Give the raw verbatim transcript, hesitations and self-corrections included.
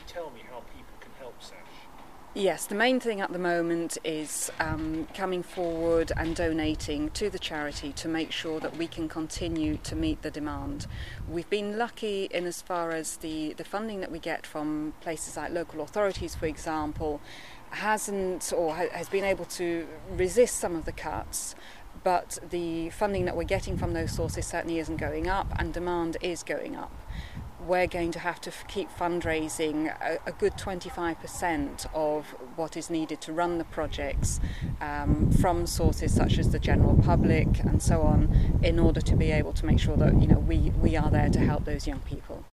tell me how people can help SASH? Yes, the main thing at the moment is um, coming forward and donating to the charity to make sure that we can continue to meet the demand. We've been lucky in as far as the, the funding that we get from places like local authorities, for example, hasn't or ha- has been able to resist some of the cuts, but the funding that we're getting from those sources certainly isn't going up, and demand is going up. We're going to have to f- keep fundraising a, a good twenty-five percent of what is needed to run the projects um, from sources such as the general public and so on, in order to be able to make sure that, you know, we, we are there to help those young people.